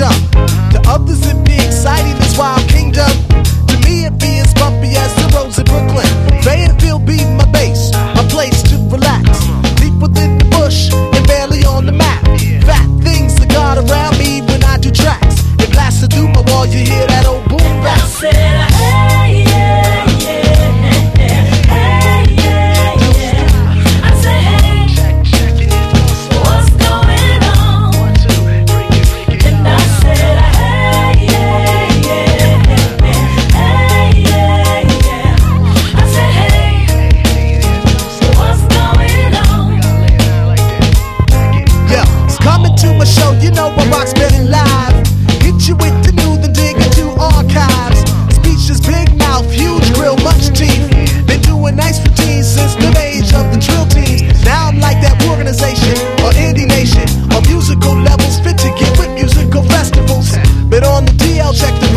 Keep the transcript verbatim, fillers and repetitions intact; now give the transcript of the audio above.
come. To others it be exciting as Wild Kingdom. To me it be as bumpy as the roads in Brooklyn. Fayetteville be my base, a place to relax. Deep within the bush and barely on the map. Fat things that got around me when I do tracks. It blasted through my wall, you hear that old boom rap. I said, hey, yeah, yeah, hey, yeah, yeah. I said, hey, what's going on? And I said, hey, yeah, yeah, hey, yeah, yeah. I said, hey, what's going on? Yeah, it's coming to my show, you know I rock spinning live. Hit you with the new, then dig into archives. Speeches, big mouth, huge grill, much teeth. Been doing nice routines since the age of the drill teams. Now I'm like that organization or indie nation. On musical levels fit to get with musical festivals. Been on the D L, check the